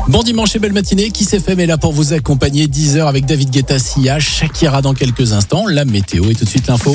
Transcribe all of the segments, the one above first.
Bon dimanche et belle matinée, Kiss FM est là pour vous accompagner 10h avec David Guetta, Sia, Shakira dans quelques instants. La météo et tout de suite l'info.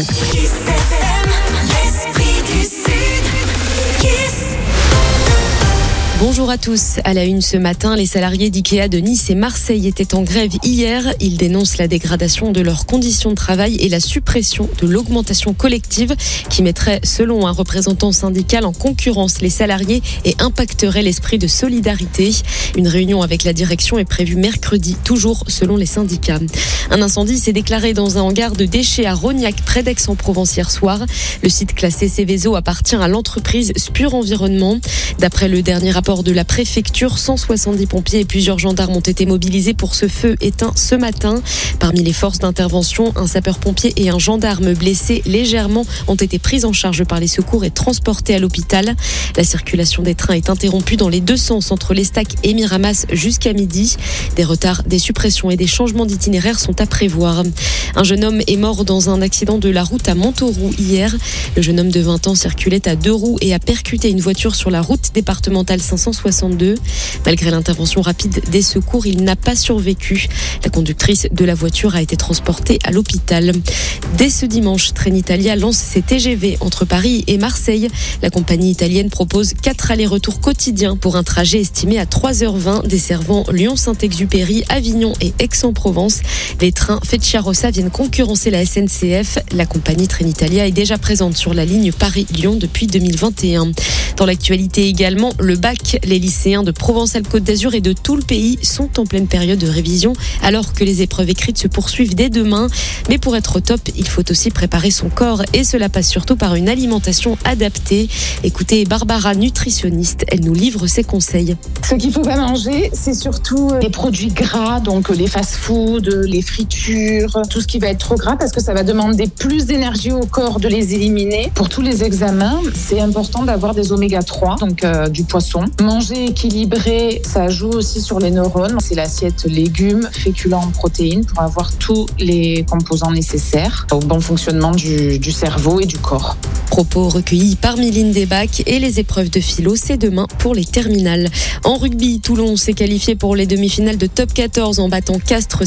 Bonjour à tous. À la une ce matin, les salariés d'IKEA de Nice et Marseille étaient en grève hier. Ils dénoncent la dégradation de leurs conditions de travail et la suppression de l'augmentation collective qui mettrait, selon un représentant syndical, en concurrence les salariés et impacterait l'esprit de solidarité. Une réunion avec la direction est prévue mercredi, toujours selon les syndicats. Un incendie s'est déclaré dans un hangar de déchets à Rognac, près d'Aix-en-Provence hier soir. Le site classé Céveso appartient à l'entreprise Spur Environnement. D'après le dernier rapport de la préfecture, 170 pompiers et plusieurs gendarmes ont été mobilisés pour ce feu éteint ce matin. Parmi les forces d'intervention, un sapeur-pompier et un gendarme blessés légèrement ont été pris en charge par les secours et transportés à l'hôpital. La circulation des trains est interrompue dans les deux sens entre l'Estac et Miramas jusqu'à midi. Des retards, des suppressions et des changements d'itinéraire sont à prévoir. Un jeune homme est mort dans un accident de la route à Montauroux hier. Le jeune homme de 20 ans circulait à deux roues et a percuté une voiture sur la route départementale 562. Malgré l'intervention rapide des secours, il n'a pas survécu. La conductrice de la voiture a été transportée à l'hôpital. Dès ce dimanche, Trenitalia lance ses TGV entre Paris et Marseille. La compagnie italienne propose 4 allers-retours quotidiens pour un trajet estimé à 3h20 desservant Lyon-Saint-Exupéry, Avignon et Aix-en-Provence. Les trains Frecciarossa viennent concurrencer la SNCF. La compagnie Trenitalia est déjà présente sur la ligne Paris-Lyon depuis 2021. Dans l'actualité également, le bac, les lycéens de Provence-Alpes-Côte d'Azur et de tout le pays sont en pleine période de révision alors que les épreuves écrites se poursuivent dès demain. Mais pour être au top, il faut aussi préparer son corps et cela passe surtout par une alimentation adaptée. Écoutez Barbara, nutritionniste, elle nous livre ses conseils. Ce qu'il ne faut pas manger, c'est surtout les produits gras, donc les fast-foods, les fritures, tout ce qui va être trop gras parce que ça va demander plus d'énergie au corps de les éliminer. Pour tous les examens, c'est important d'avoir des oméga 3, donc du poisson. Manger équilibré, ça joue aussi sur les neurones. C'est l'assiette légumes, féculents, protéines pour avoir tous les composants nécessaires au bon fonctionnement du cerveau et du corps. Propos recueillis par Mylène Desbac et les épreuves de philo, c'est demain pour les terminales. En rugby, Toulon s'est qualifié pour les demi-finales de Top 14 en battant Castres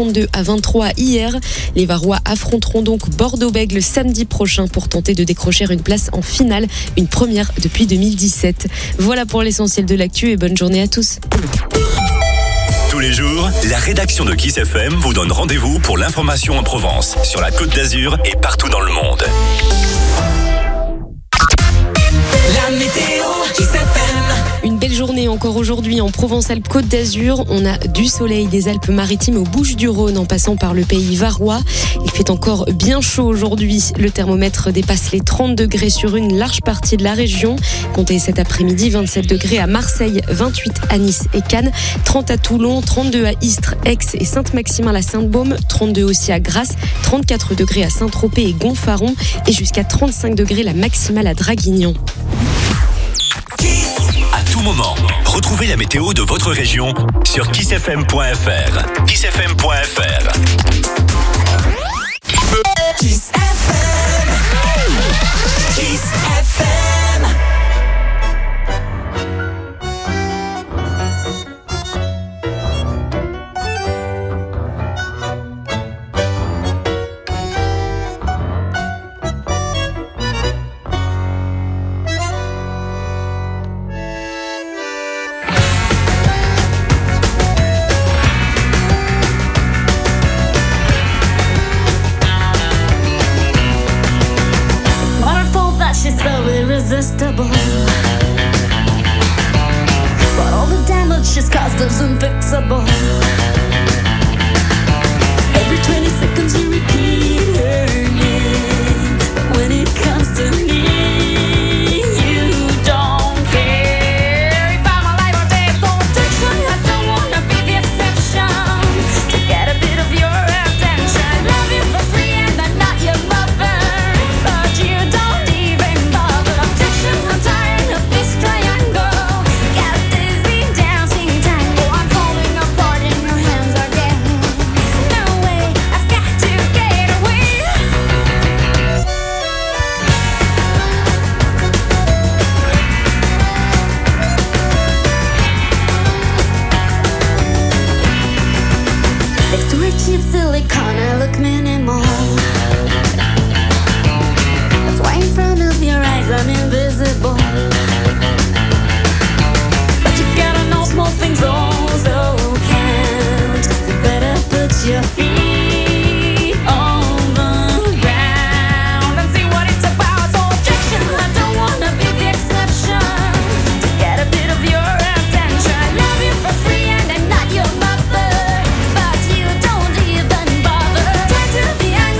52-23 hier. Les Varois affronteront donc Bordeaux-Bègles samedi prochain pour tenter de décrocher une place en finale, une première depuis 2017. Voilà pour l'essentiel de l'actu et bonne journée à tous. Tous les jours, la rédaction de Kiss FM vous donne rendez-vous pour l'information en Provence, sur la Côte d'Azur et partout dans le monde. La météo Kiss FM. Une belle journée encore aujourd'hui en Provence-Alpes-Côte d'Azur. On a du soleil des Alpes-Maritimes aux Bouches-du-Rhône en passant par le pays varois. Il fait encore bien chaud aujourd'hui. Le thermomètre dépasse les 30 degrés sur une large partie de la région. Comptez cet après-midi 27 degrés à Marseille, 28 à Nice et Cannes, 30 à Toulon, 32 à Istres, Aix et Saint-Maximin-la-Sainte-Baume, 32 aussi à Grasse, 34 degrés à Saint-Tropez et Gonfaron et jusqu'à 35 degrés la maximale à Draguignan. À tout moment, retrouvez la météo de votre région sur kissfm.fr. kissfm.fr. Kiss FM. Kiss FM. She's so irresistible, but all the damage she's caused is unfixable. Every 20 seconds you repeat her name, but when it comes to me, you don't care. If I'm alive or dead, protection, I don't wanna be the exception. To get a bit of your attention, love you for free and I'm not your lover, but you don't even bother. Objection, cheap silicone, I look minimal. That's why in front of your eyes I'm invisible. But you gotta know small things also count. You better put your feet on the ground and see what it's about. So objection, I don't wanna be the exception. To get a bit of your attention, I love you for free and I'm not your mother, but you don't even bother. Try to be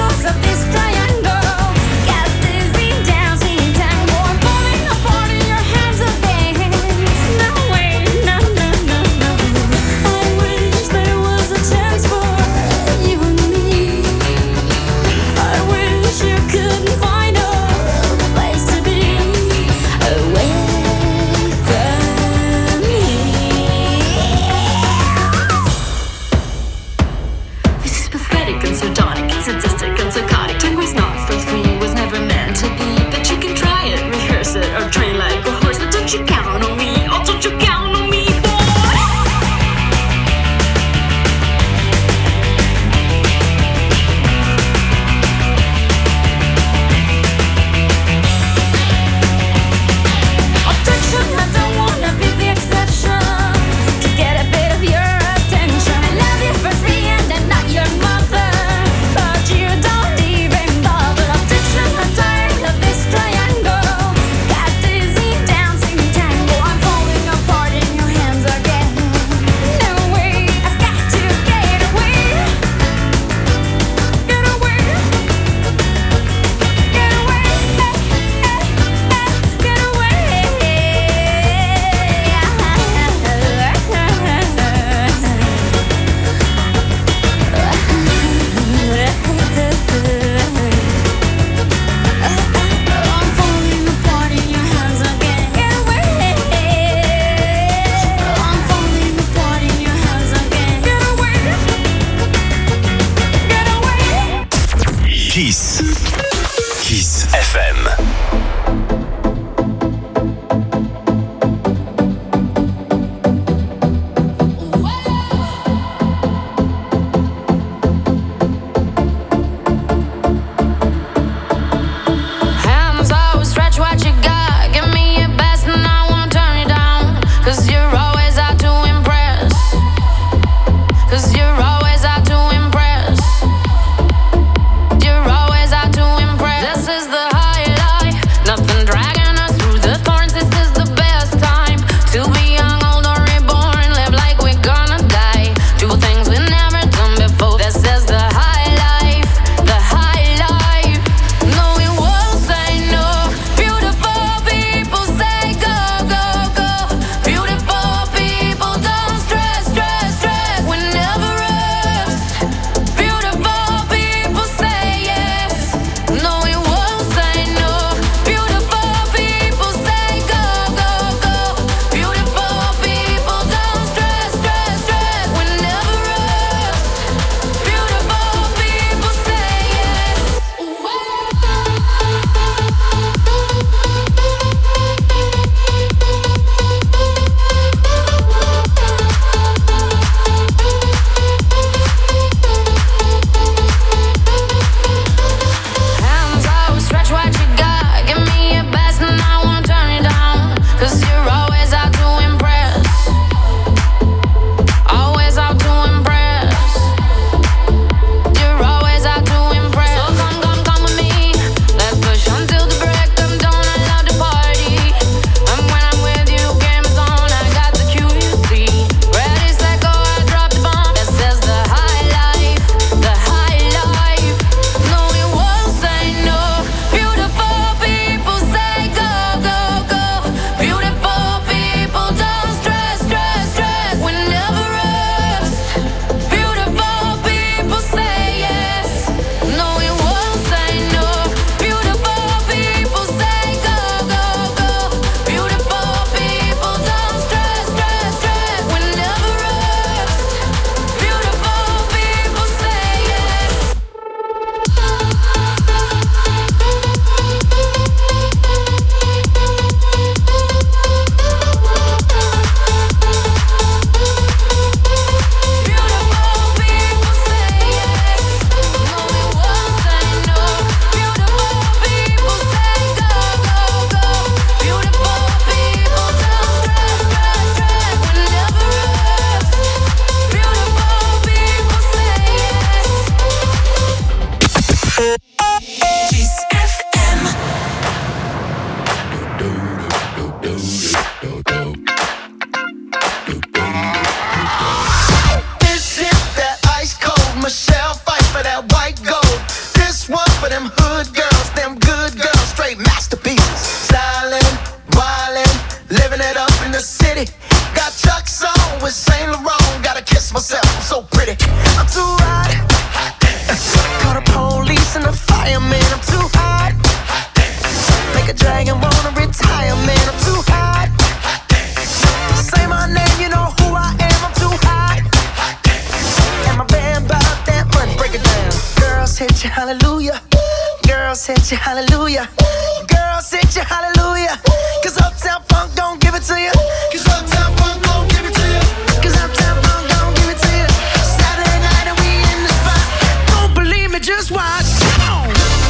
city. Got Chuck's on with Saint Laurent. Gotta kiss myself, I'm so pretty. I'm too hot. Call the police and the fireman. I'm too hot. Make a dragon wanna retire, man. I'm too hot. Say my name, you know who I am. I'm too hot. And my band bought that money. Break it down. Girls hit you, hallelujah. Girls hit you, hallelujah. Girls hit you, hallelujah. Cause Uptown Funk don't give it to you. Cause Uptown Funk don't give it to you. Cause Uptown Funk don't give it to you. Saturday night and we in the spot. Don't believe me, just watch. Come on.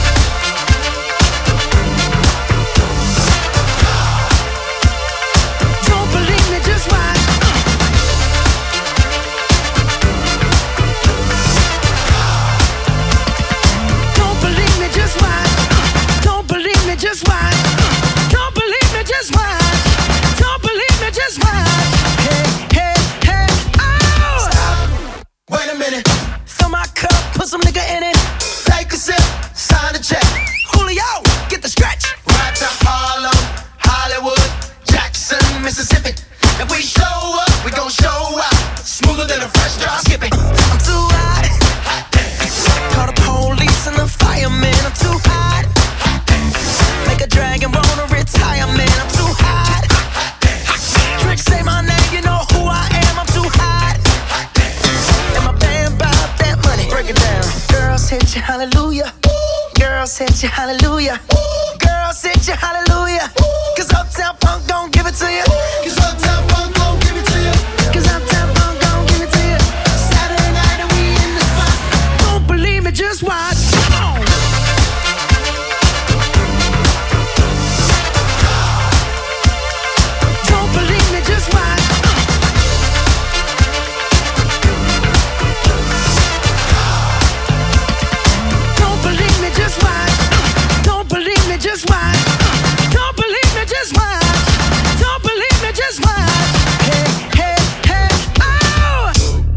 Don't believe me, just watch. Don't believe me, just watch. Don't believe me, just watch. Don't believe me, just watch. Don't believe me, just watch. Hey, hey, hey, oh! Stop. Wait a minute. Fill my cup, put some nigga in it. Take a sip, sign the check. Julio, get the stretch. Right to Harlem, Hollywood, Jackson, Mississippi. If we show up, we gon' show out. Smoother than a fresh drop skipping. I'm too hot. Call the police and the fireman. I'm too hot. Make a dragon wanna retire, man. I'm too hot. Trick, say my name, you know who I am. I'm too hot. And my band bought that money. Break it down. Girls hit you, hallelujah. Girls hit you, hallelujah. Girls hit you, hallelujah. Cause Uptown Funk don't give it to you. Cause Uptown Funk don't give it to you. Cause Uptown Funk don't give it to you. Saturday night and we in the spot. Don't believe me, just watch. Come on. Don't believe me, just watch. Don't believe me, just watch. Don't believe me, just watch. Don't believe me, just watch. Don't believe me, just watch. Hey, hey, hey, oh!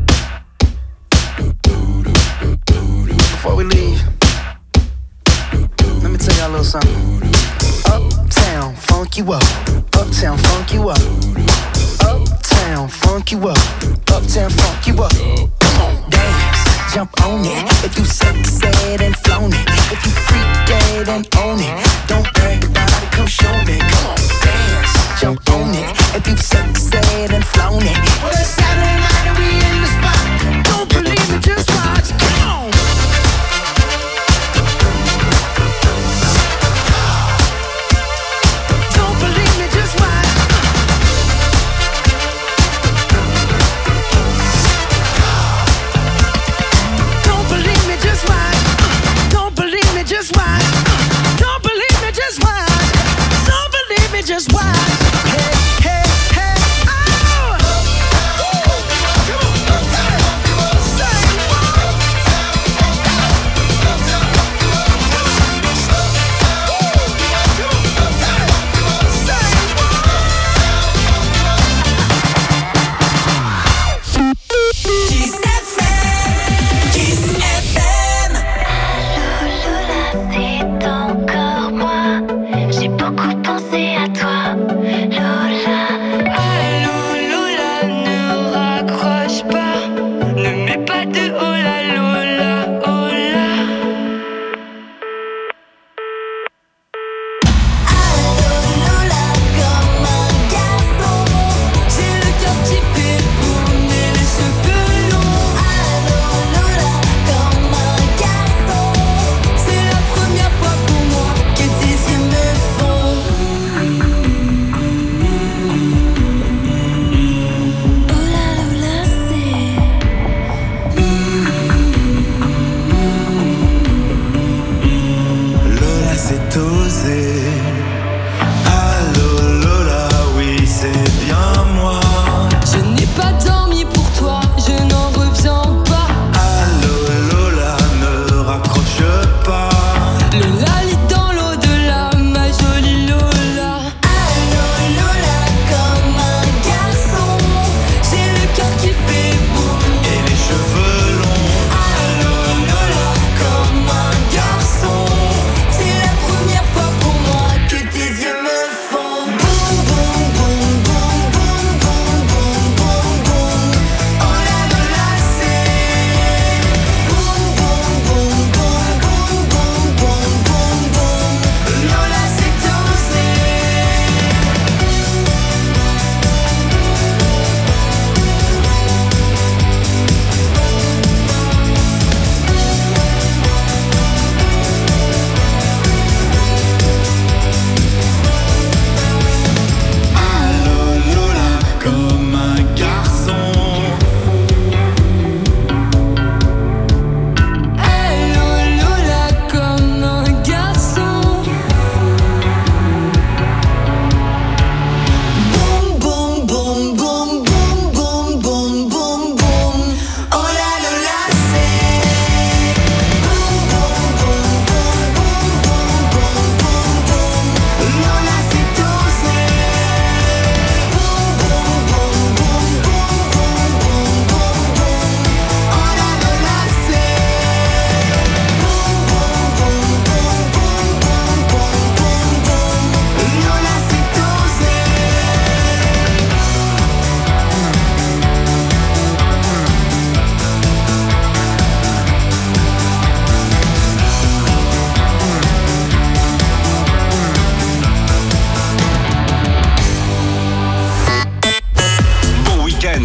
Before we leave, let me tell y'all a little something. Uptown, funk you up. Uptown, funk you up. Uptown, funk you up. Uptown, funk you up. Come on, dance, jump on it. If you sexed and flown it. If you freak dead and own it. Don't brag about it, come show me. Come on, dance, jump on it. If you sexed and flown it. Well, it's Saturday night and we in the spot. Don't believe me, just watch. Come on. Don't believe me,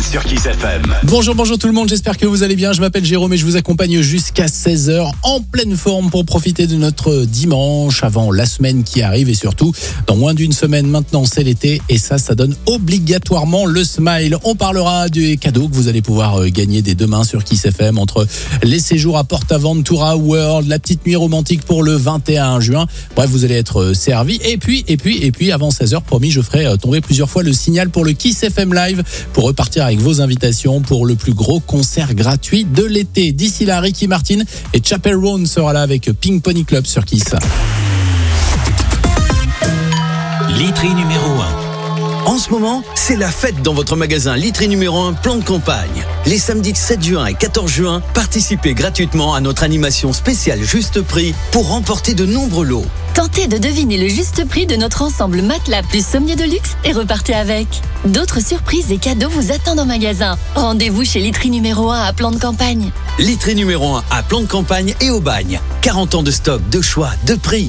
sur Kiss FM. Bonjour tout le monde, j'espère que vous allez bien. Je m'appelle Jérôme et je vous accompagne jusqu'à 16h en pleine forme pour profiter de notre dimanche avant la semaine qui arrive et surtout dans moins d'une semaine maintenant c'est l'été et ça donne obligatoirement le smile. On parlera des cadeaux que vous allez pouvoir gagner dès demain sur Kiss FM entre les séjours à PortAventura World, la petite nuit romantique pour le 21 juin. Bref, vous allez être servi et puis avant 16h promis je ferai tomber plusieurs fois le signal pour le Kiss FM Live pour repartir avec vos invitations pour le plus gros concert gratuit de l'été. D'ici là, Ricky Martin et Chappell Roan sera là avec Pink Pony Club sur Kiss. Literie numéro 1. En ce moment, c'est la fête dans votre magasin Literie numéro 1 plan de campagne. Les samedis 7 juin et 14 juin, participez gratuitement à notre animation spéciale Juste Prix pour remporter de nombreux lots. Tentez de deviner le juste prix de notre ensemble matelas plus sommier de luxe et repartez avec. D'autres surprises et cadeaux vous attendent en magasin. Rendez-vous chez Literie numéro 1 à plan de campagne. Literie numéro 1 à plan de campagne et au bagne. 40 ans de stock, de choix, de prix.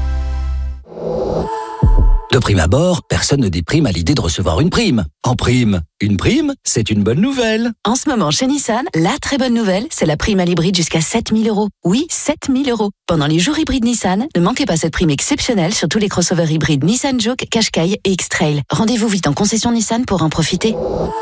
De prime abord, personne ne déprime à l'idée de recevoir une prime. En prime, une prime, c'est une bonne nouvelle. En ce moment, chez Nissan, la très bonne nouvelle, c'est la prime à l'hybride jusqu'à 7 000 €. Oui, 7 000 €. Pendant les jours hybrides Nissan, ne manquez pas cette prime exceptionnelle sur tous les crossovers hybrides Nissan Juke, Qashqai et X-Trail. Rendez-vous vite en concession Nissan pour en profiter.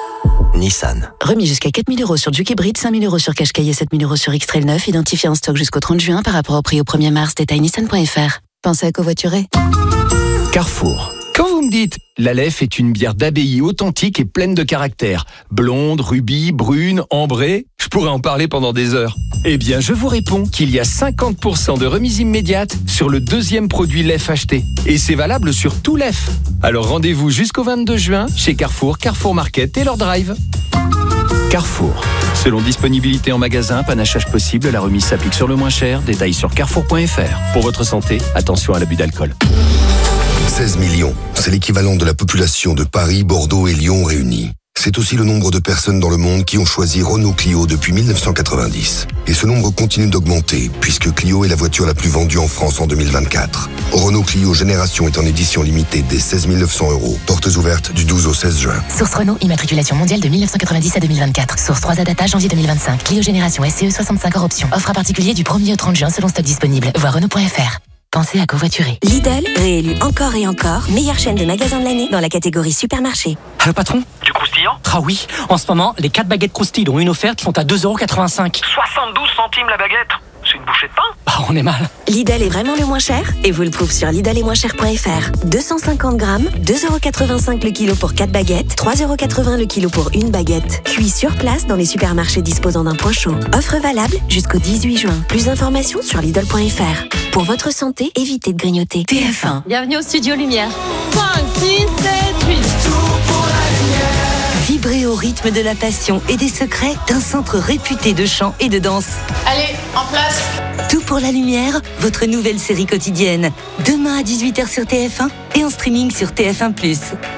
Nissan. Remis jusqu'à 4 000 € sur Juke hybride, 5 000 € sur Qashqai et 7 000 € sur X-Trail 9, identifié en stock jusqu'au 30 juin par rapport au prix au 1er mars. Détail nissan.fr. Pensez à covoiturer. Carrefour. Quand vous me dites « l'Aleph est une bière d'abbaye authentique et pleine de caractère, blonde, rubis, brune, ambrée », je pourrais en parler pendant des heures. Eh bien, je vous réponds qu'il y a 50% de remise immédiate sur le deuxième produit Lef acheté. Et c'est valable sur tout Lef. Alors rendez-vous jusqu'au 22 juin chez Carrefour, Carrefour Market et leur drive. Carrefour. Selon disponibilité en magasin, panachage possible, la remise s'applique sur le moins cher. Détails sur carrefour.fr. Pour votre santé, attention à l'abus d'alcool. 16 millions, c'est l'équivalent de la population de Paris, Bordeaux et Lyon réunis. C'est aussi le nombre de personnes dans le monde qui ont choisi Renault Clio depuis 1990. Et ce nombre continue d'augmenter, puisque Clio est la voiture la plus vendue en France en 2024. Renault Clio Génération est en édition limitée dès 16 900 €. Portes ouvertes du 12 au 16 juin. Source Renault, immatriculation mondiale de 1990 à 2024. Source 3A data janvier 2025. Clio Génération SCE 65 hors option. Offre à particulier du 1er au 30 juin selon stock disponible. Voir Renault.fr. Pensez à covoiturer. Lidl, réélu encore et encore meilleure chaîne de magasins de l'année dans la catégorie supermarché. Allô patron? Du croustillant? Ah oui, en ce moment, les 4 baguettes croustilles dont une offerte sont à 2,85 €. 72 centimes la baguette? C'est une bouchée de pain? Ah, on est mal. Lidl est vraiment le moins cher et vous le trouvez sur lidl-et-moins-cher.fr. 250 grammes, 2,85 € le kilo pour 4 baguettes, 3,80 € le kilo pour une baguette. Cuit sur place dans les supermarchés disposant d'un point chaud. Offre valable jusqu'au 18 juin. Plus d'informations sur lidl.fr. Pour votre santé, évitez de grignoter. TF1. Bienvenue au Studio Lumière. 5, 6, 7, 8. Vibrez au rythme de la passion et des secrets d'un centre réputé de chant et de danse. Allez, en place. Tout pour la lumière, votre nouvelle série quotidienne. Demain à 18h sur TF1 et en streaming sur TF1+.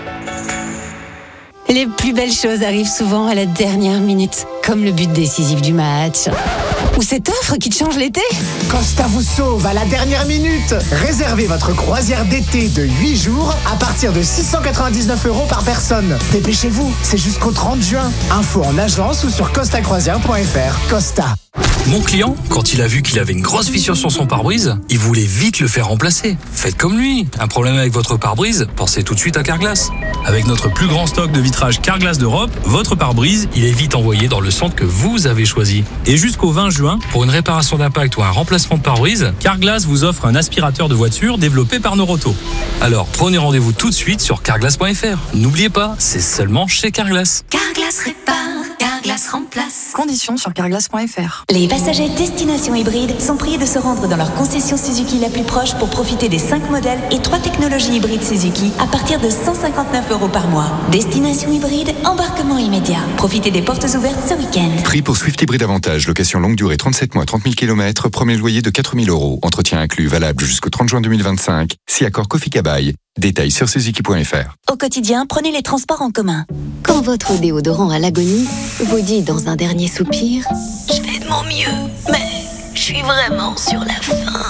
Les plus belles choses arrivent souvent à la dernière minute, comme le but décisif du match. Ou cette offre qui te change l'été. Costa vous sauve à la dernière minute. Réservez votre croisière d'été de 8 jours à partir de 699 € par personne. Dépêchez-vous, c'est jusqu'au 30 juin. Info en agence ou sur costacroisière.fr. Costa. Mon client, quand il a vu qu'il avait une grosse fissure sur son pare-brise, il voulait vite le faire remplacer. Faites comme lui. Un problème avec votre pare-brise, pensez tout de suite à Carglass. Avec notre plus grand stock de vitrage Carglass d'Europe, votre pare-brise, il est vite envoyé dans le centre que vous avez choisi. Et jusqu'au 20 juin, pour une réparation d'impact ou un remplacement de pare-brise, Carglass vous offre un aspirateur de voiture développé par Noroto. Alors prenez rendez-vous tout de suite sur carglass.fr. N'oubliez pas, c'est seulement chez Carglass. Carglass répare, Carglass remplace. Conditions sur carglass.fr. Les passagers destination hybride sont priés de se rendre dans leur concession Suzuki la plus proche pour profiter des 5 modèles et 3 technologies hybrides Suzuki à partir de 159 € par mois. Destination hybride, embarquement immédiat. Profitez des portes ouvertes ce week-end. Prix pour Swift Hybride Avantage, location longue durée 37 mois, 30 000 km, premier loyer de 4 000 €. Entretien inclus, valable jusqu'au 30 juin 2025. Si accord Kofi Kabaï. Détails sur suzuki.fr. Au quotidien, prenez les transports en commun. Quand votre déodorant à l'agonie vous dit dans un dernier soupir « Je fais de mon mieux, mais je suis vraiment sur la fin. »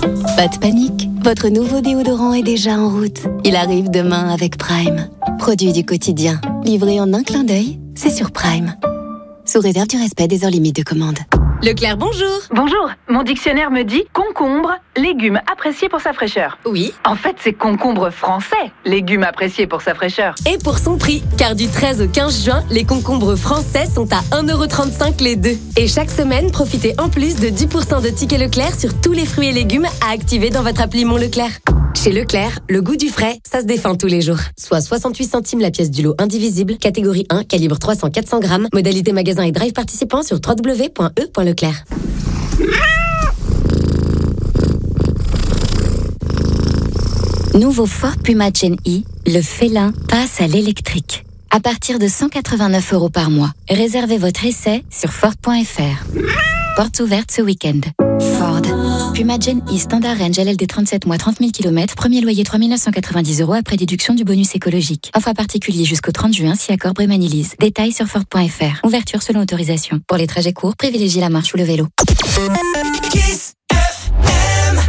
Pas de panique, votre nouveau déodorant est déjà en route. Il arrive demain avec Prime. Produit du quotidien, livré en un clin d'œil c'est sur Prime. Sous réserve du respect des heures limites de commande. Leclerc, bonjour. Bonjour, mon dictionnaire me dit concombre, légume apprécié pour sa fraîcheur. Oui. En fait, c'est concombre français, légume apprécié pour sa fraîcheur. Et pour son prix, car du 13 au 15 juin, les concombres français sont à 1,35€ les deux. Et chaque semaine, profitez en plus de 10% de tickets Leclerc sur tous les fruits et légumes à activer dans votre appli Mon Leclerc. Chez Leclerc, le goût du frais, ça se défend tous les jours. Soit 68 centimes la pièce du lot indivisible, catégorie 1, calibre 300-400 grammes, modalité magasin et drive participant sur www.e.leclerc. Nouveau Ford Puma Gen E, le félin passe à l'électrique. À partir de 189€ par mois. Réservez votre essai sur Ford.fr. Portes ouvertes ce week-end. Ford. Puma Gen E Standard Range LLD 37 mois 30 000 km. Premier loyer 3 990€ après déduction du bonus écologique. Offre à particulier jusqu'au 30 juin si accord Brémanilise. Détails sur Ford.fr. Ouverture selon autorisation. Pour les trajets courts, privilégiez la marche ou le vélo. Kiss FM.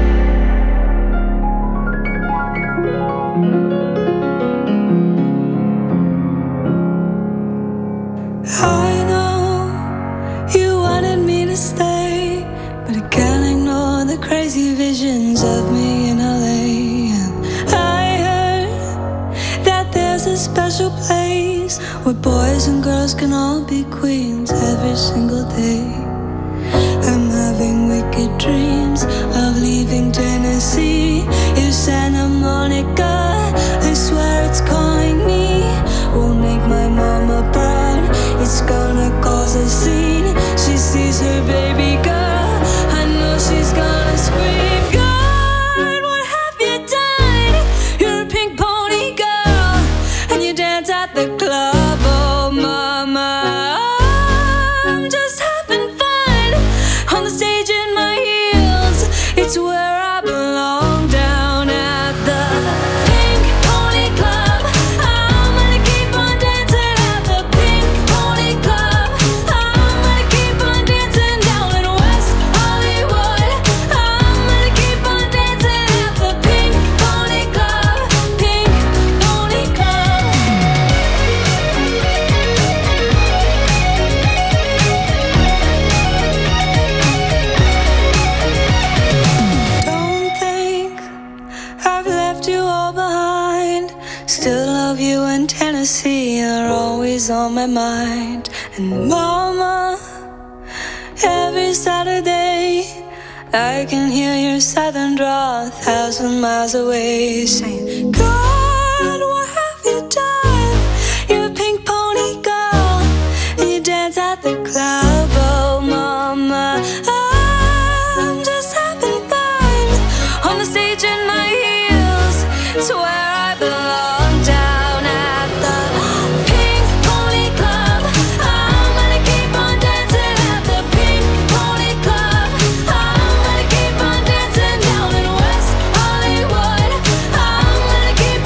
I know you wanted me to stay, but I can't ignore the crazy visions of me in LA. And I heard that there's a special place where boys and girls can all be queens every single day. I'm having wicked dreams of leaving Tennessee. If Santa Monica, I swear it's calling me, won't make my mama proud. It's gonna cause a scene. She sees her baby girl, I know she's gonna scream. God, what have you done? You're a pink pony girl, and you dance at the club. Oh mama, I'm just having fun on the stage in my heels. It's where I belong, down at the Pink Pony Club. I'm gonna keep on dancing at the Pink Pony Club. I'm gonna keep on dancing down in West Hollywood. I'm gonna keep on dancing at the Pink Pony Club. Pink Pony Club. Don't think I've left you all behind. Still love you in Tennessee, you're always on my mind. And mama, every Saturday I can hear your southern drawl 1,000 miles away, saying, God, what have you done? You're a pink pony girl, and you dance at the club. Oh mama, I'm just having fun on the stage in my heels. It's where I belong, down at the Pink Pony Club. I'm gonna keep on dancing at the Pink Pony Club. I'm gonna keep on dancing down in West Hollywood. I'm gonna keep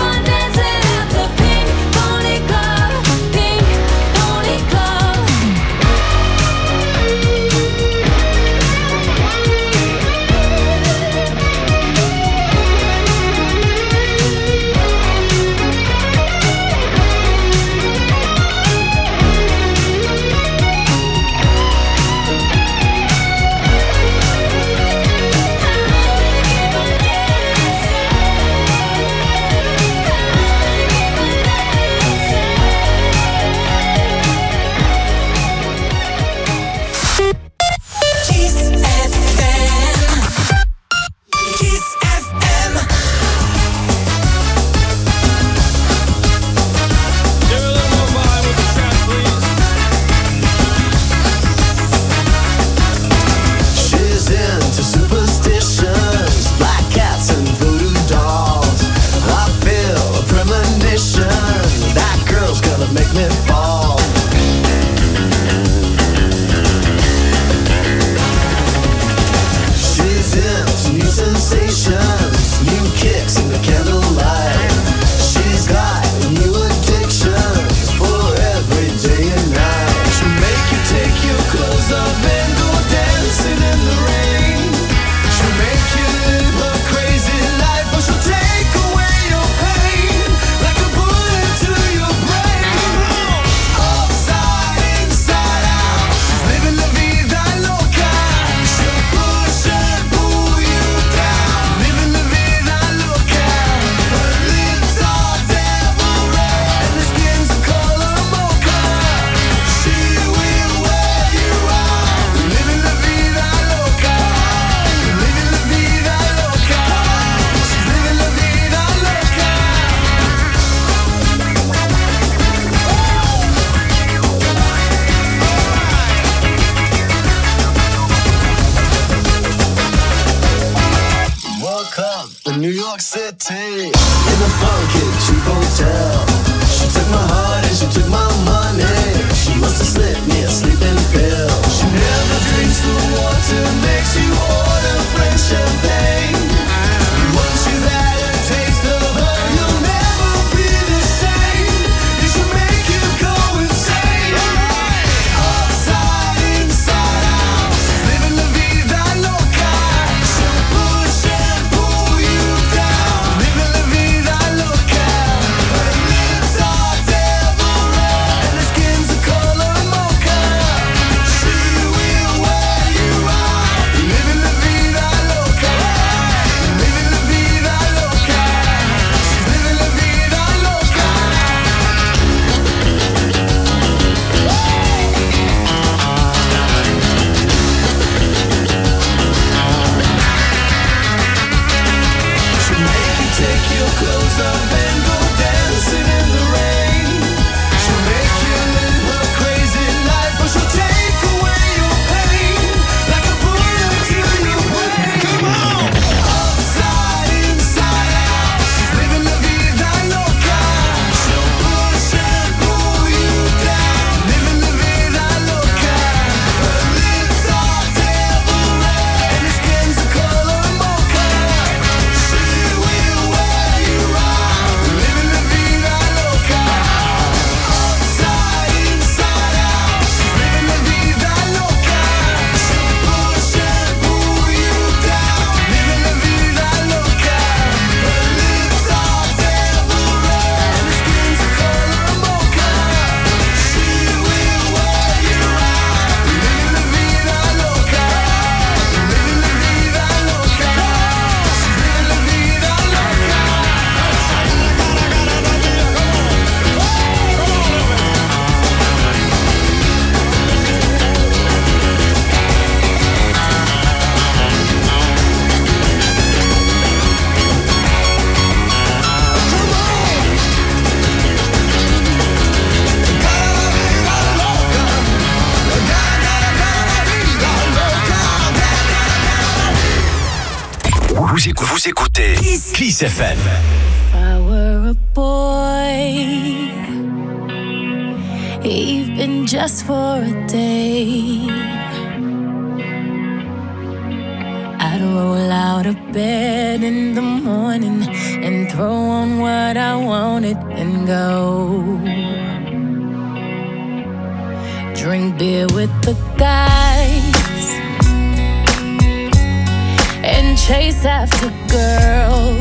Vous écoutez Kiss FM. If I were a boy, even just for a day, I'd roll out of bed in the morning and throw on what I wanted and go. Drink beer with the guys and chase after girls.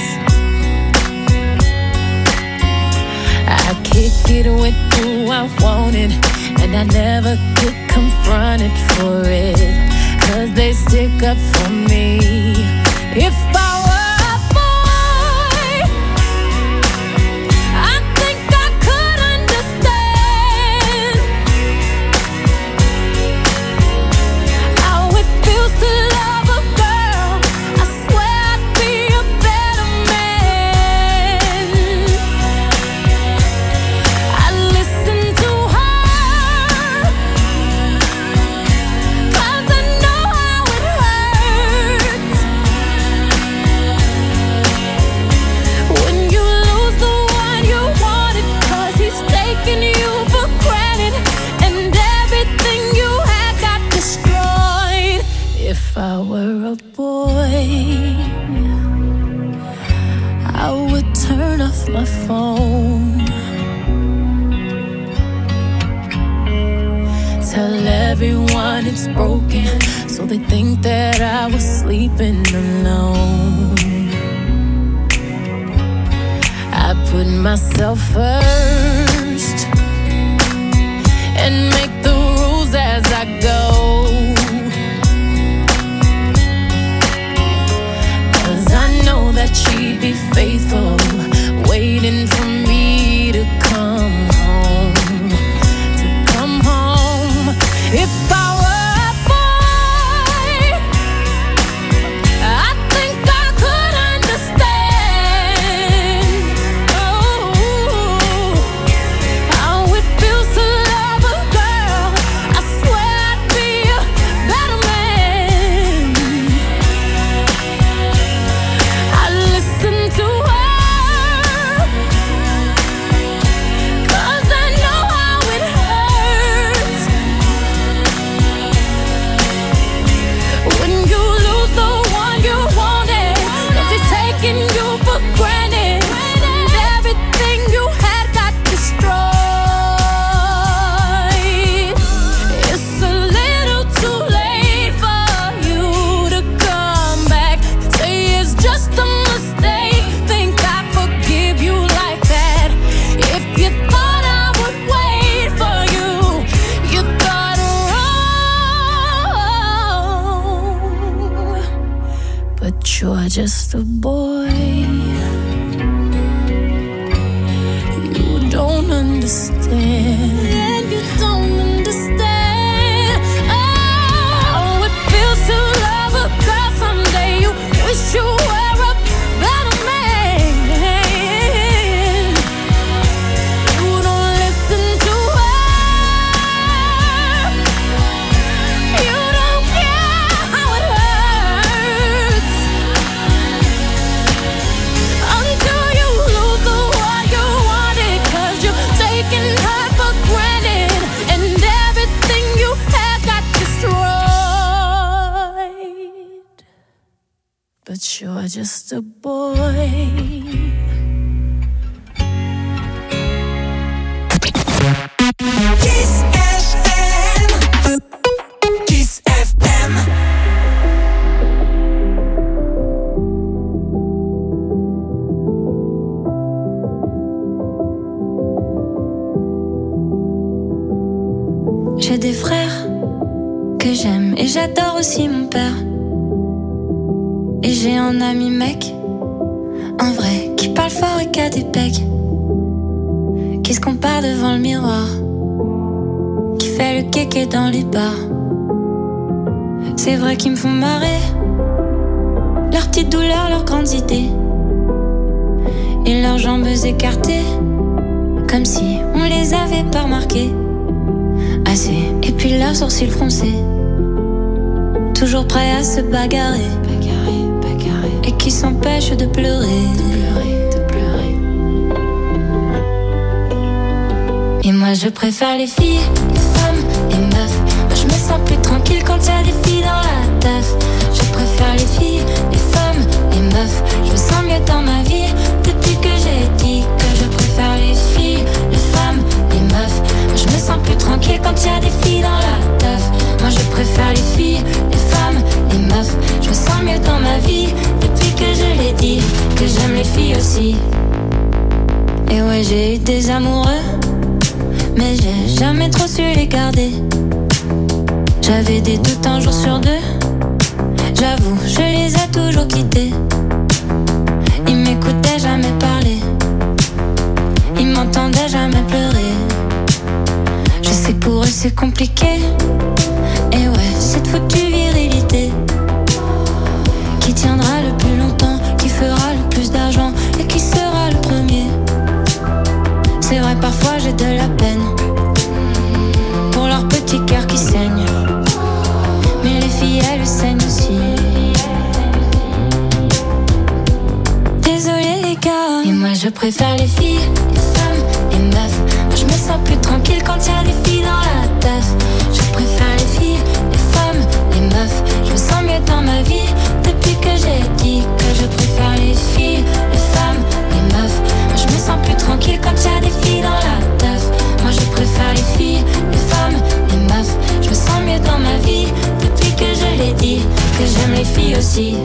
I kick it with who I wanted, and I never get confronted for it, 'cause they stick up for me. If I were a boy, I think I could understand how it feels to love a girl. I swear I'd be a better man. I listen to her, 'cause I know how it hurts when you lose the one you wanted, 'cause he's taking you for granted and everything you had got destroyed. If I were a boy, I would turn off my phone, tell everyone it's broken, so they think that I was sleeping alone. I put myself first and make the rules as I go, 'cause I know that she'd be faithful, waiting for me to come home, to come home. If I were a boy, I think I could understand, how it feels to love a girl. I swear I'd be a better man. I listen to her, 'cause I know how it hurts when you lose the one you wanted, 'cause he's taking you for granted and everything you had got destroyed. It's a little too late for you to come back. Say it's just a mistake, think I forgive you like that. If you thought I would wait for you, you thought wrong. But you're just a boy, you don't understand. You don't understand. Oh, it feels to love a girl someday. You wish you were a better man. You don't listen to her. You don't care how it hurts until you lose the one you wanted, 'cause you're taking her for granted and everything you had got destroyed. But you're just a boy. Kiss FM. Kiss FM. J'ai des frères que j'aime et j'adore aussi mon père. Et j'ai un ami mec, un vrai, qui parle fort et qui a des pecs, qui se compare devant le miroir, qui fait le kéké dans les bars. C'est vrai qu'ils me font marrer, leurs petites douleurs, leurs grandes idées, et leurs jambes écartées, comme si on les avait pas remarquées assez. Et puis leurs sourcils froncés, toujours prêts à se bagarrer, et qui s'empêche de pleurer. Et moi je préfère les filles, les femmes, les meufs. Moi je me sens plus tranquille quand y a des filles dans la teuf. Je préfère les filles, les femmes, les meufs. Je me sens mieux dans ma vie depuis que j'ai dit que je préfère les filles, les femmes, les meufs. Moi je me sens plus tranquille quand y a des filles dans la teuf. Moi je préfère les filles, les femmes, les meufs. Je me sens mieux dans ma vie depuis que je l'ai dit que j'aime les filles aussi. Et ouais j'ai eu des amoureux, mais j'ai jamais trop su les garder. J'avais des doutes un jour sur deux. J'avoue, je les ai toujours quittés. Ils m'écoutaient jamais parler. Ils m'entendaient jamais pleurer. Je sais que pour eux c'est compliqué. Et ouais, cette foutue virilité qui tiendra le plus longtemps, qui fera le plus d'argent et qui sera le premier. C'est vrai, parfois j'ai de la peine pour leur petit cœur qui saigne. Mais les filles, elles saignent aussi. Désolée les gars. Et moi je préfère les filles, les femmes, les meufs. Moi je me sens plus tranquille quand y a des filles dans la teuf. Je préfère les filles, les femmes, les meufs. Je me sens mieux dans ma vie depuis que j'ai dit que je préfère les filles, les femmes, les meufs. Moi je me sens plus tranquille quand y a des filles dans la teuf. Moi je préfère les filles, les femmes, les meufs. Je me sens mieux dans ma vie depuis que je l'ai dit que j'aime les filles aussi.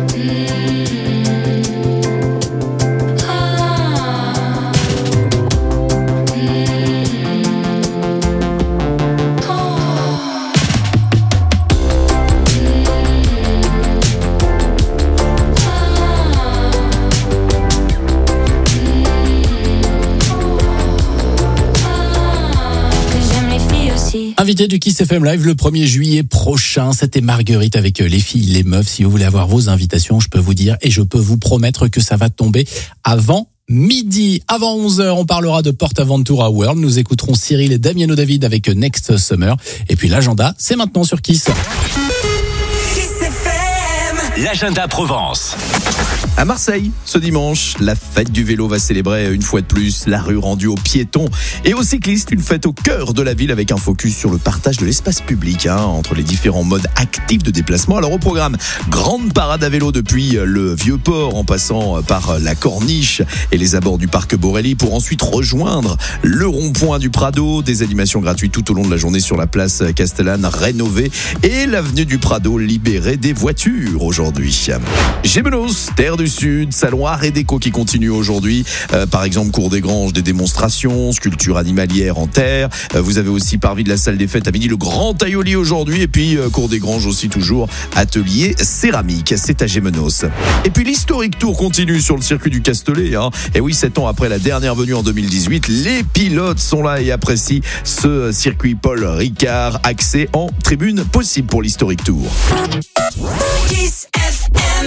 Invité du Kiss FM Live le 1er juillet prochain, c'était Marguerite avec les filles, les meufs. Si vous voulez avoir vos invitations, je peux vous dire et je peux vous promettre que ça va tomber avant midi. Avant 11h, on parlera de PortAventura World. Nous écouterons Cyril et Damiano David avec Next Summer. Et puis l'agenda, c'est maintenant sur Kiss. Kiss FM. L'agenda Provence. À Marseille, ce dimanche, la fête du vélo va célébrer une fois de plus la rue rendue aux piétons et aux cyclistes. Une fête au cœur de la ville avec un focus sur le partage de l'espace public entre les différents modes actifs de déplacement. Alors au programme, grande parade à vélo depuis le Vieux-Port en passant par la Corniche et les abords du parc Borelli pour ensuite rejoindre le rond-point du Prado. Des animations gratuites tout au long de la journée sur la place Castellane rénovée et l'avenue du Prado libérée des voitures aujourd'hui. Gémenos, terre du Sud, salon art et déco qui continue aujourd'hui. Par exemple, Cour des Granges, des démonstrations, sculptures animalières en terre. Vous avez aussi parvis de la salle des fêtes à midi le grand tailloli aujourd'hui. Et puis Cour des Granges aussi toujours, atelier céramique. C'est à Gémenos. Et puis l'Historic Tour continue sur le circuit du Castellet. Et oui, 7 ans après la dernière venue en 2018, les pilotes sont là et apprécient ce circuit Paul Ricard. Accès en tribune possible pour l'Historic Tour. Kiss FM.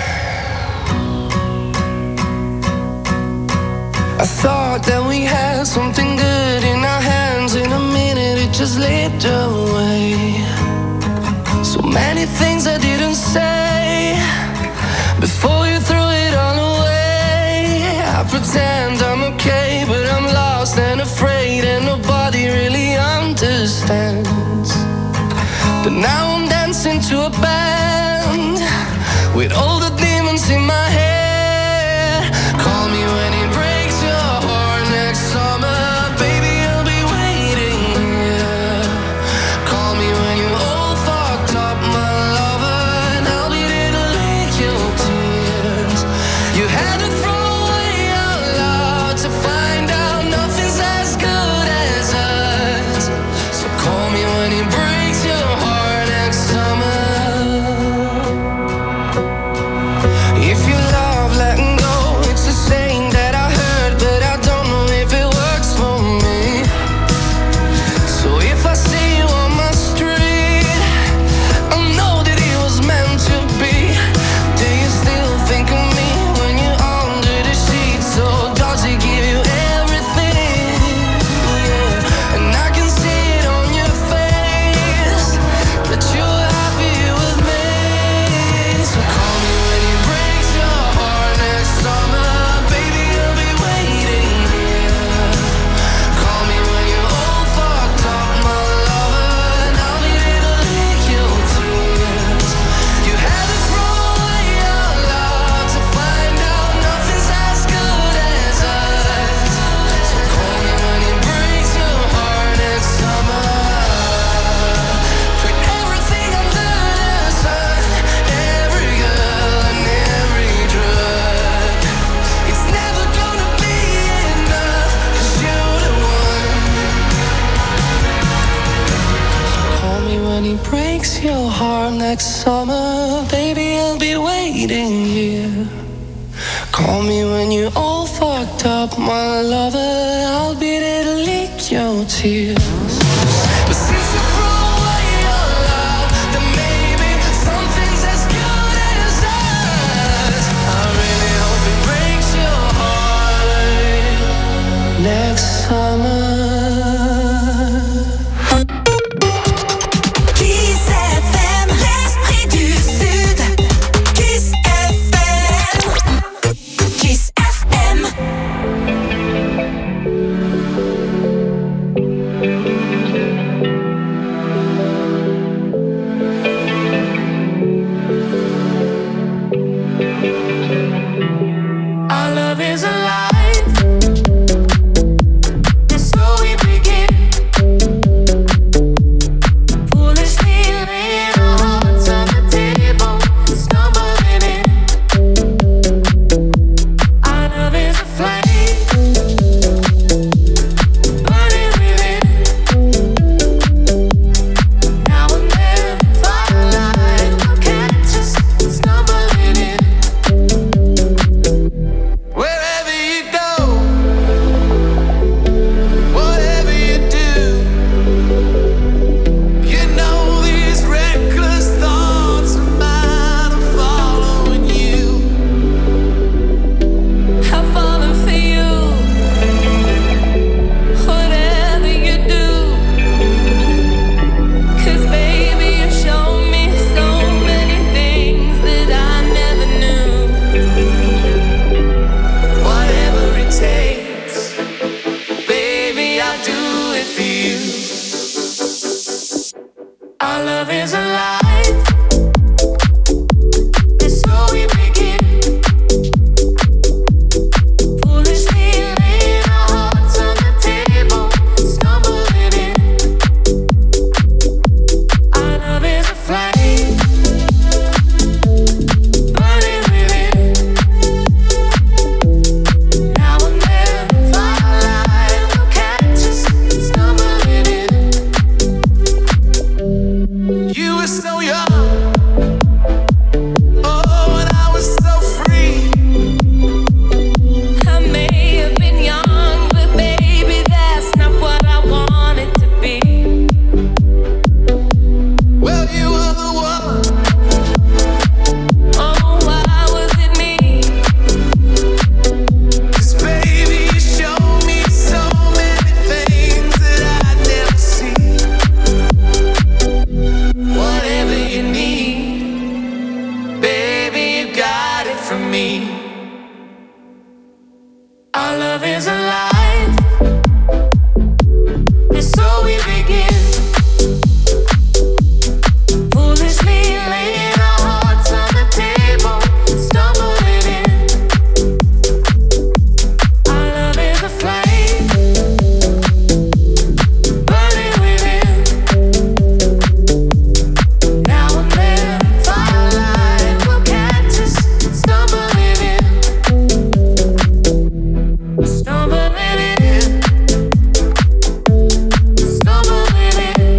I thought that we had something good in our hands. In a minute it just slipped away. So many things I didn't say before you threw it all away. I pretend I'm okay, but I'm lost and afraid, and nobody really understands. But now I'm dancing to a band with all the demons in my head. Call me when it breaks your heart next summer, baby, I'll be waiting here. Call me when you're all fucked up, my lover, and I'll be there to lick your tears. You had to throw away our love to find out nothing's as good as us. So call me when it breaks your heart next summer. If you love letting go, it's the same that breaks your heart next summer, baby, I'll be waiting here. Call me when you're all fucked up, my lover, I'll be there to lick your tears. But since you threw away your love, then maybe something's as good as us. I really hope it breaks your heart next summer. Our love is alive. And so we begin. Foolishly laying our hearts on the table, stumbling in. Our love is a flame, burning within. Now and then, firelight will catch us stumbling in. Wherever you go, whatever you do, you know these reckless thoughts of mine are following you. I'm falling for you, whatever you do. 'Cause baby, you showed me so many things that I never knew. Whatever it takes, baby, I'll do it for you. Our love is alive, and so we begin. Foolishly laying our hearts on the table, stumbling in. Our love is a flame, burning within. Now and then, firelight will catch us stumbling in. You were so young, oh, and I was so free. I may have been young, but baby, that's not what I wanted to be. Well, you were the one. Oh, why was it me? 'Cause baby, you showed me so many things that I'd never see. Whatever you need, baby, you got it from me. Our love is alive, and so we begin. Foolishly laying our hearts on the table, stumbling in. Our love is a flame, burning within. Now and then, firelight will catch us stumbling in. Stumbling in. Stumbling in.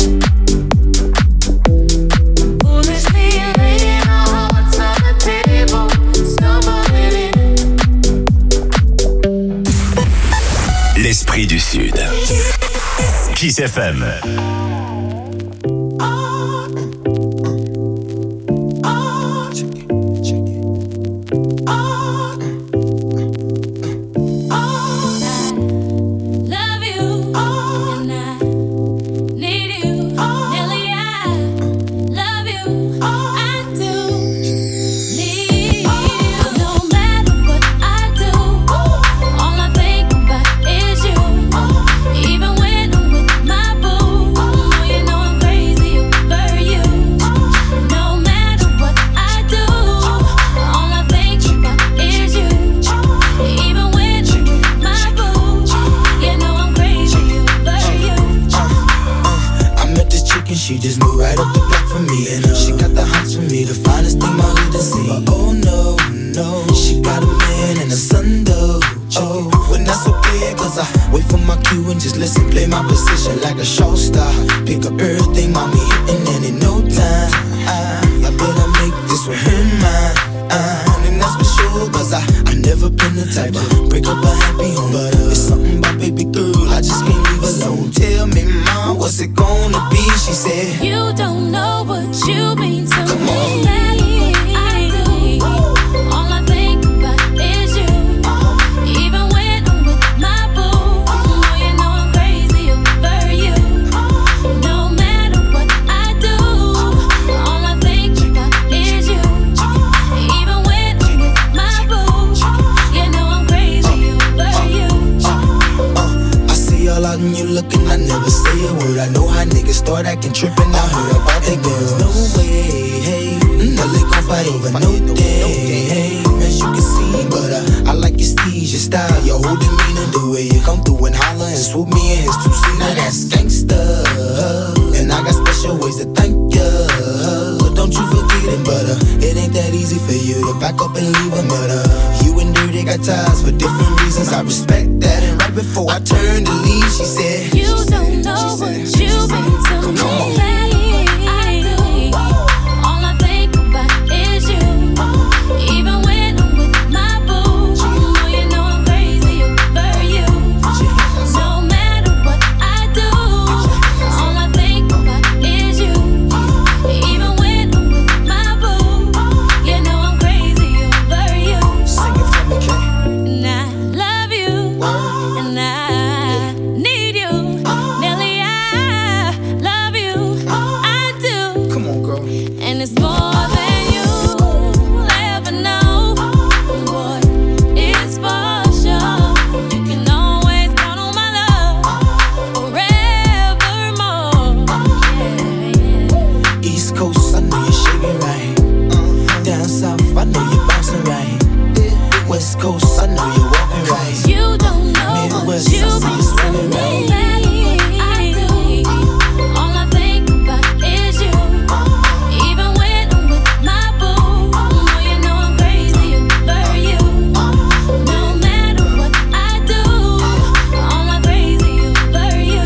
Foolishly laying our hearts on the table, stumbling in. L'esprit du Sud. Kiss FM. Love you, and I need you. Nelly, I love you. I do need you. No matter what I do, all I think about is you. Even when I'm with my boo, you know I'm crazy over you. No matter what I do, all I think about is you. Even when I'm with my boo, you know I'm crazy over you. I met this chick and she just moved right up the block for me. And she got the hots for me, the finest thing my hood has seen. But oh no, no, she got a man and a son though. Oh, when that's okay, cause I wait for my cue and just listen, play my position like a show star. Pick up everything, mommy, hitting and in no time. I better make this with him mine. And that's for sure, cause I never been the type to break up a happy home. But it's something about baby girl, I just can't leave alone. Tell me, mom, what's it gonna be? She said, you don't know what you mean to come me. on. And you looking, I never say a word. I know how niggas start acting trippin'. I heard about they girls. No way, hey, no they gon' fight over no day, hey. As you can see, but I like your steez, your style, your whole demeanor, the way you come through and holler and swoop me in his two-seater. Now that's gangsta, and I got special ways to thank ya. Don't you forget it, but it ain't that easy for you to back up and leave a murder. You and Dirty got ties for different reasons. I respect that. And right before I turned to leave, she said, you don't know what you mean to me. All I think about is you. Even when I'm with my boo, you know I'm crazy over you. No matter what I do, all I think about is you. Even when I'm with my boo, you know I'm crazy over you. Sing it for me, Kay. And I love you, and I need you. Nelly, I love you, I do. Come on, girl. And it's more than you'll ever know. Boy, it's for sure. You can always count on my love forevermore. Yeah. East Coast, I know you're shaking right. Down South, I know you're bouncing right. West Coast, I know you're walking right. You don't know Midwest, what you I see you swinging right. mean to me. All I think about is you. Even when I'm with my boo, you know I'm crazy over you. No matter what I do, all I'm crazy over you.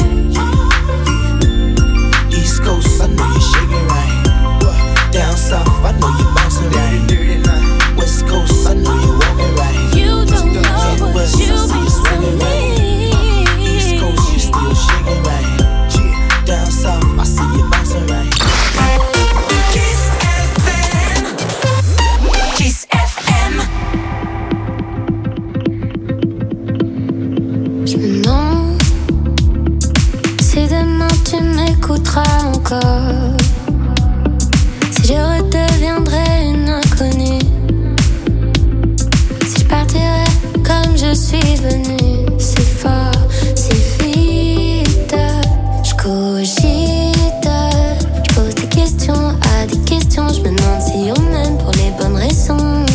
East Coast, I know you're shaking right. Down South, I know you're bouncing right. West Coast, I know you're walking right. You don't know what Midwest, you I see you mean to swinging right. East me. Coast, you still shaking right. Down South, I see you bouncing right. Kiss FM. Kiss FM. Je me demande si demain tu m'écouteras encore, si je redeviendrai une inconnue, si je partirai comme je suis venue. C'est fort, c'est vite, je cogite, je pose des questions à des questions. Je me demande si on m'aime pour les bonnes raisons.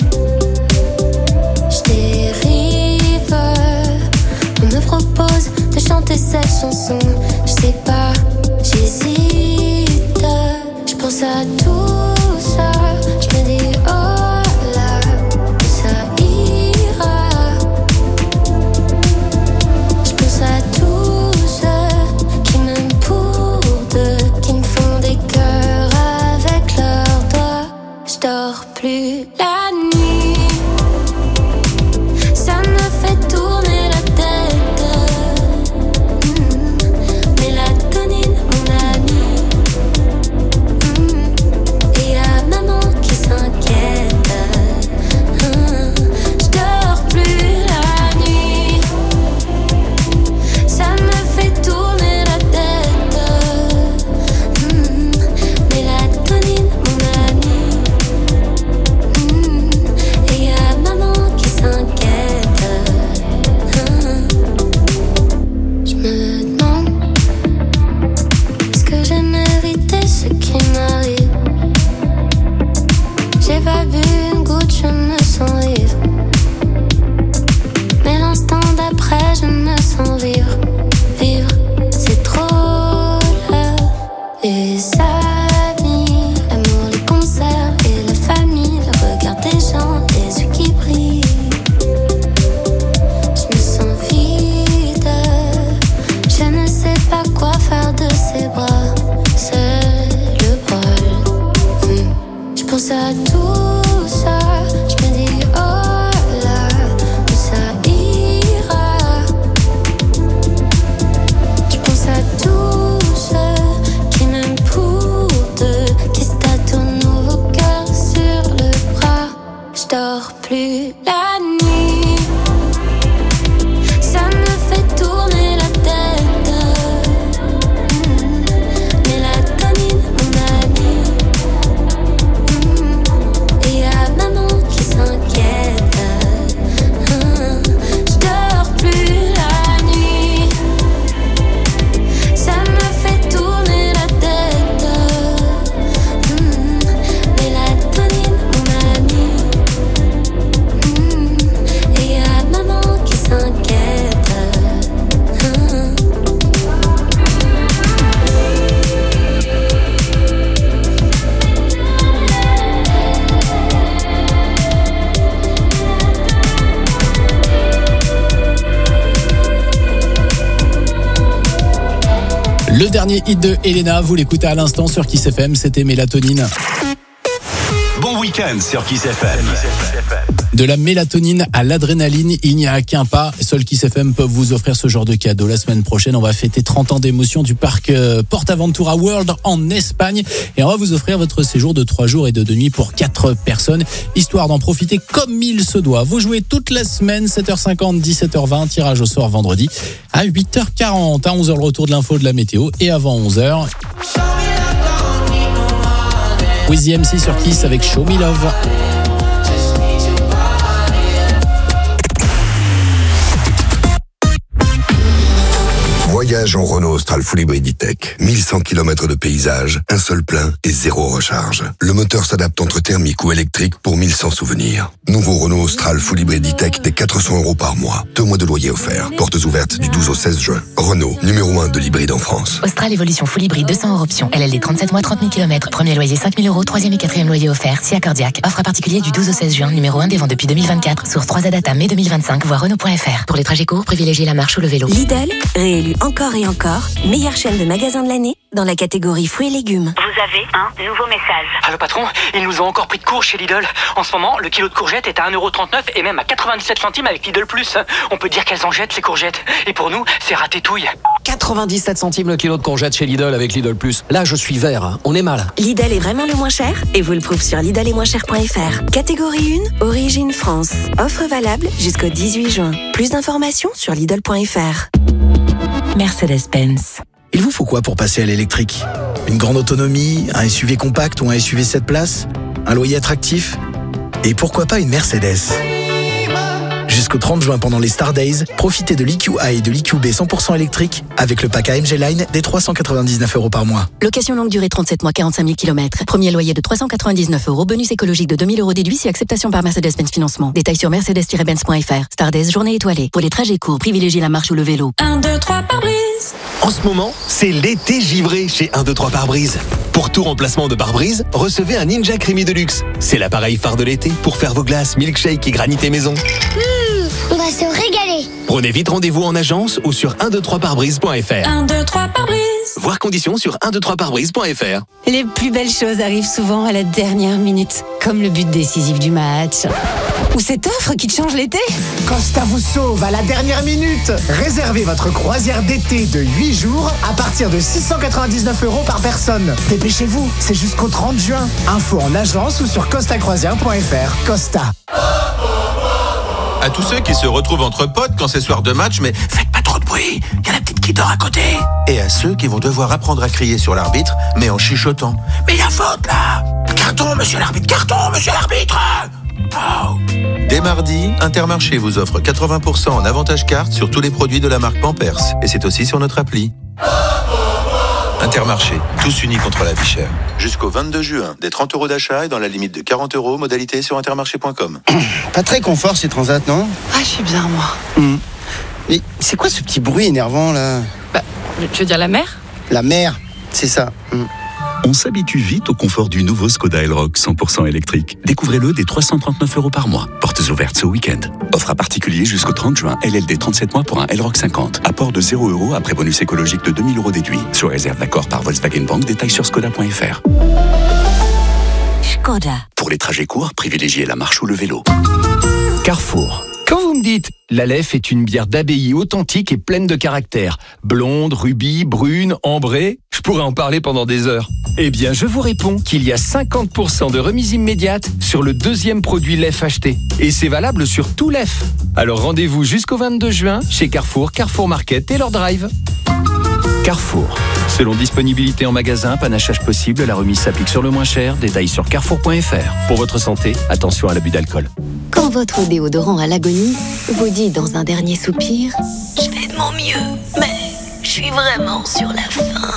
Je dérive, on me propose de chanter cette chanson. Je sais pas, j'hésite, je pense à tout ça. Je me dis oh là, ça ira. Je pense à tous ceux qui m'aiment pour deux, qui me font des cœurs avec leurs doigts. Je dors plus la nuit, ça me fait tourner la tête. Mélatonine, mon ami. Le dernier hit de Elena, vous l'écoutez à l'instant sur Kiss FM, c'était Mélatonine. Bon week-end sur Kiss FM. De la mélatonine à l'adrénaline, il n'y a qu'un pas. Seul Kiss FM peut vous offrir ce genre de cadeau. La semaine prochaine, on va fêter 30 ans d'émotion du parc PortAventura World en Espagne. Et on va vous offrir votre séjour de 3 jours et de 2 nuits pour 4 personnes, histoire d'en profiter comme il se doit. Vous jouez toute la semaine, 7h50, 17h20, tirage au sort vendredi à 8h40. À 11h, le retour de l'info de la météo. Et avant 11h, Wheezy MC sur Kiss avec Show Me Love. Voyage en Renault Austral Full Hybrid E-Tech. 1100 km de paysage, un seul plein et 0 recharge. Le moteur s'adapte entre thermique ou électrique pour 1100 souvenirs. Nouveau Renault Austral Full Hybrid E-Tech des 400 € par mois. 2 mois de loyer offerts. Portes ouvertes du 12 au 16 juin. Renault, numéro 1 de l'hybride en France. Austral Evolution Full Hybrid 200 € option. LLD 37 mois, 30 000 km. Premier loyer 5 000 €. Troisième et quatrième loyer offert. SIA Cardiac. Offre à particulier du 12 au 16 juin. Numéro 1 des ventes depuis 2024. Source 3 Adata mai 2025. Voir Renault.fr. Pour les trajets courts, privilégiez la marche ou le vélo. Lidl, réélu encore et encore, meilleure chaîne de magasins de l'année dans la catégorie fruits et légumes. Vous avez un nouveau message. Allô patron, ils nous ont encore pris de court chez Lidl. En ce moment, le kilo de courgettes est à 1,39 € et même à 97 centimes avec Lidl Plus. On peut dire qu'elles en jettent ces courgettes. Et pour nous, c'est ratétouille. 97 centimes le kilo de courgettes chez Lidl avec Lidl Plus. Là, je suis vert, hein. On est mal. Lidl est vraiment le moins cher et vous le prouve sur lidl-et-moins-cher.fr. Catégorie 1, origine France. Offre valable jusqu'au 18 juin. Plus d'informations sur lidl.fr. Mercedes-Benz. Il vous faut quoi pour passer à l'électrique ? Une grande autonomie, un SUV compact ou un SUV 7 places ? Un loyer attractif ? Et pourquoi pas une Mercedes ? Jusqu'au 30 juin pendant les Star Days, profitez de l'EQA et de l'EQB 100% électrique avec le pack AMG Line des 399 € par mois. Location longue durée 37 mois, 45 000 km. Premier loyer de 399 €. Bonus écologique de 2 000 € déduit si acceptation par Mercedes-Benz Financement. Détails sur mercedes-benz.fr. Star Days, journée étoilée. Pour les trajets courts, privilégiez la marche ou le vélo. 1, 2, 3 par brise. En ce moment, c'est l'été givré chez 1, 2, 3 pare-brise. Pour tout remplacement de pare-brise, recevez un Ninja Creamy Deluxe. C'est l'appareil phare de l'été pour faire vos glaces, milkshake et granité maison. On va se régaler. Prenez vite rendez-vous en agence ou sur 123parbrise.fr. 1, 2, 3 par brise. Voir conditions sur 123parbrise.fr. Les plus belles choses arrivent souvent à la dernière minute, comme le but décisif du match. Ou cette offre qui te change l'été. Costa vous sauve à la dernière minute. Réservez votre croisière d'été de 8 jours à partir de 699 € par personne. Dépêchez-vous, c'est jusqu'au 30 juin. Info en agence ou sur costacroisière.fr. Costa. À tous ceux qui se retrouvent entre potes quand c'est soir de match, mais faites pas trop de bruit, il y a la petite qui dort à côté. Et à ceux qui vont devoir apprendre à crier sur l'arbitre, mais en chuchotant. Mais il y a faute là. Carton, monsieur l'arbitre, carton, monsieur l'arbitre. Oh. Dès mardi, Intermarché vous offre 80% en avantage carte sur tous les produits de la marque Pampers. Et c'est aussi sur notre appli. Intermarché, tous unis contre la vie chère. Jusqu'au 22 juin, des 30 € d'achat et dans la limite de 40 €, modalité sur intermarché.com. Pas très confort ces transats, non? Ah, je suis bien, moi. Mais c'est quoi ce petit bruit énervant, là? Bah, tu veux dire la mer? La mer, c'est ça. On s'habitue vite au confort du nouveau Skoda Elroq 100% électrique. Découvrez-le dès 339 € par mois. Portes ouvertes ce week-end. Offre à particulier jusqu'au 30 juin. LLD 37 mois pour un Elroq 50. Apport de 0 € après bonus écologique de 2 000 € déduit. Sur réserve d'accord par Volkswagen Bank. Détails sur skoda.fr. Skoda. Pour les trajets courts, privilégiez la marche ou le vélo. Carrefour. Quand vous me dites l'Aleph est une bière d'abbaye authentique et pleine de caractère, blonde, rubis, brune, ambrée, je pourrais en parler pendant des heures. Eh bien, je vous réponds qu'il y a 50% de remise immédiate sur le deuxième produit Lef acheté. Et c'est valable sur tout Lef. Alors rendez-vous jusqu'au 22 juin chez Carrefour, Carrefour Market et leur drive. Carrefour. Selon disponibilité en magasin, panachage possible, la remise s'applique sur le moins cher. Détails sur carrefour.fr. Pour votre santé, attention à l'abus d'alcool. Quand votre déodorant à l'agonie vous dit dans un dernier soupir « Je fais de mon mieux, mais je suis vraiment sur la fin ».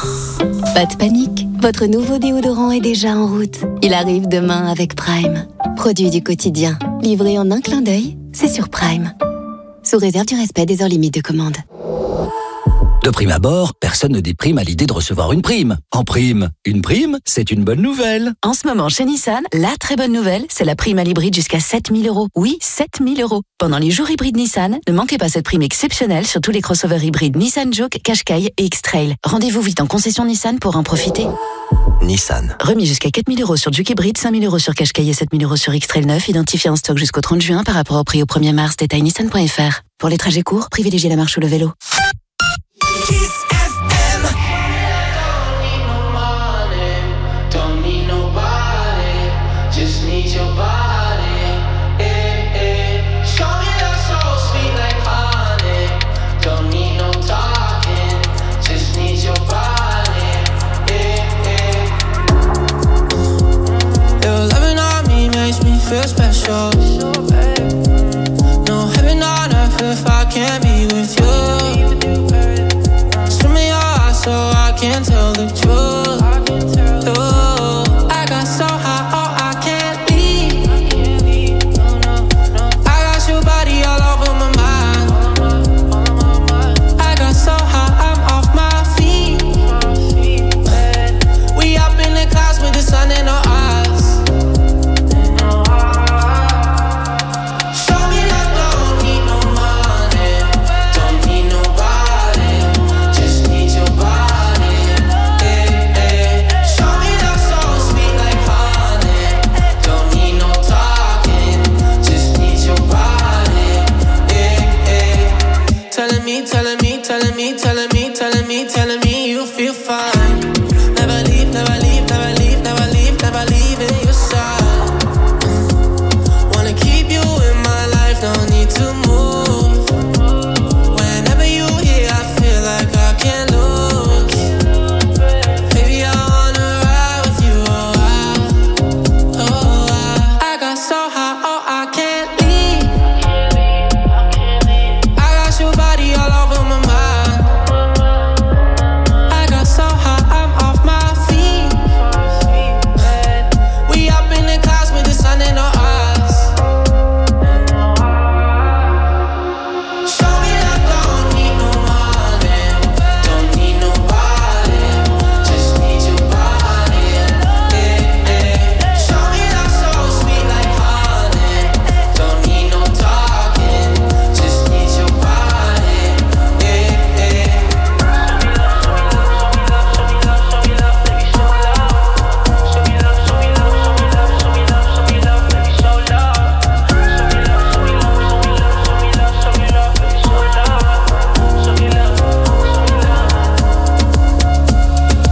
Pas de panique, votre nouveau déodorant est déjà en route. Il arrive demain avec Prime. Produit du quotidien, livré en un clin d'œil, c'est sur Prime. Sous réserve du respect des heures limites de commande. De prime abord, personne ne déprime à l'idée de recevoir une prime. En prime, une prime, c'est une bonne nouvelle. En ce moment, chez Nissan, la très bonne nouvelle, c'est la prime à l'hybride jusqu'à 7 000 €. Oui, 7 000 €. Pendant les jours hybrides Nissan, ne manquez pas cette prime exceptionnelle sur tous les crossovers hybrides Nissan Juke, Qashqai et X-Trail. Rendez-vous vite en concession Nissan pour en profiter. Nissan. Remis jusqu'à 4 000 € sur Juke hybride, 5 000 € sur Qashqai et 7 000 € sur X-Trail 9, identifié en stock jusqu'au 30 juin par rapport au prix au 1er mars. Détail nissan.fr. Pour les trajets courts, privilégiez la marche ou le vélo. Feel special. No heaven on earth if I can't be with you. Swim me your eyes so I can tell the truth. Ooh, I got so high, oh I can't leave. I got your body all over my mind. I got so high, I'm off my feet. We up in the clouds with the sun in our eyes. Telling me you feel fine.